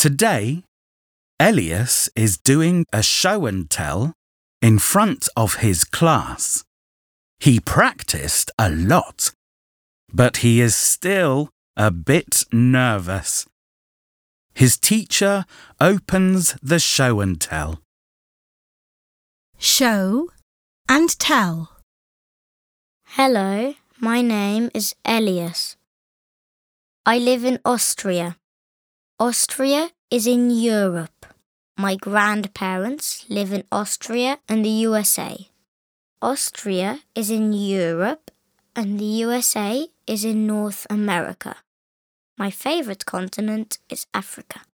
Today, Elias is doing a show and tell in front of his class. He practiced a lot, but he is still a bit nervous. His teacher opens the show and tell. Show and tell. Hello, my name is Elias. I live in Austria. Austria is in Europe. My grandparents live in Austria and the USA. Austria is in Europe and the USA is in North America. My favorite continent is Africa.